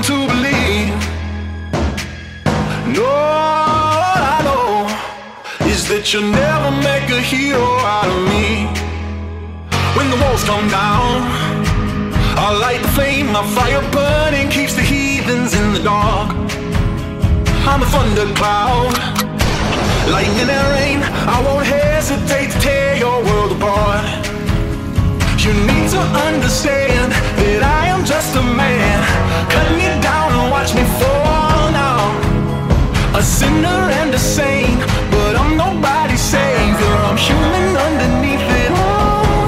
to believe. No, all I know is that you'll never make a hero out of me. When the walls come down, I'll light the flame, my fire burning keeps the heathens in the dark. I'm a thundercloud, lightning and rain, I won't hesitate to tear your world apart. You need to understand that I am just a man. Cut me down and watch me fall now. A sinner and a saint, but I'm nobody's savior. I'm human underneath it all.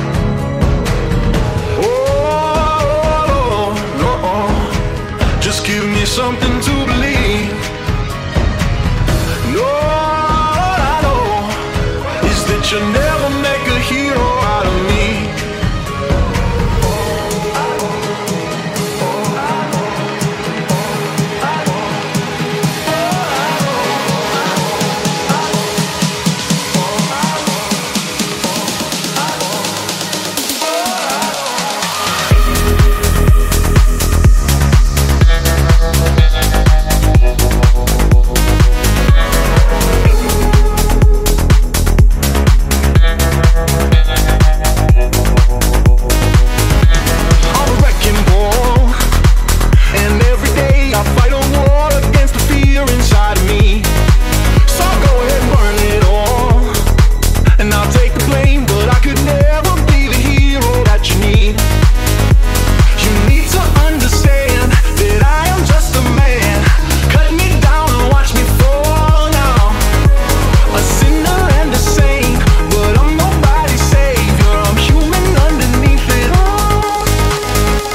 Oh, no, just give me something to believe. No, all I know is that you'll never make a hero out of me.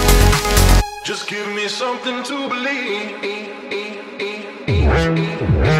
Just give me something to believe.